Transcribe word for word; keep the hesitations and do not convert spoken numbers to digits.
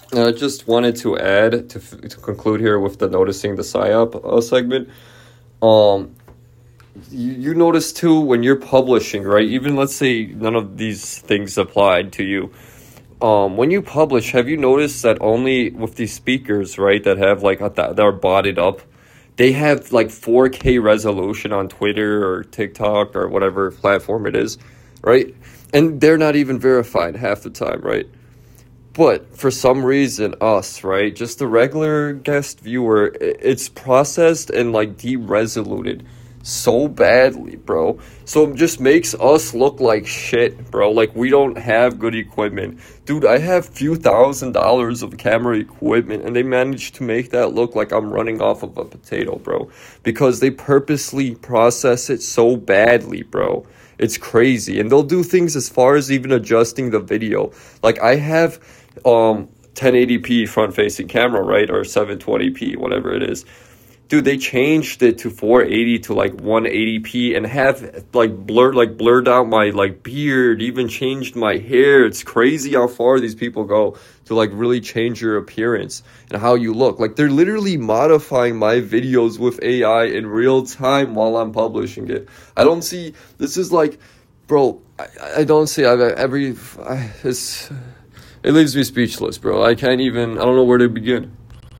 And I just wanted to add to f- to conclude here with the noticing the psyop uh, segment. Um, you, you notice too when you're publishing, right? Even let's say none of these things applied to you. Um, when you publish, have you noticed that only with these speakers, right, that have like a th- that are botted up, they have like four K resolution on Twitter or TikTok or whatever platform it is, right? And they're not even verified half the time, right? But for some reason, us, right, just the regular guest viewer, i- it's processed and like de-resoluted so badly, bro. So it just makes us look like shit, bro. Like we don't have good equipment. Dude, I have few thousand dollars of camera equipment and they managed to make that look like I'm running off of a potato, bro. Because they purposely process it so badly, bro. It's crazy. And they'll do things as far as even adjusting the video. Like I have um ten eighty p front facing camera, right? Or seven twenty p, whatever it is. Dude, they changed it to four eighty to like one eighty p and have like blurred like blurred out my like beard, even changed my hair. It's crazy how far these people go to like really change your appearance and how you look. Like they're literally modifying my videos with A I in real time while I'm publishing it. I don't see this is like, bro, I, I don't see I've every I, it's it leaves me speechless, bro. I can't even I don't know where to begin.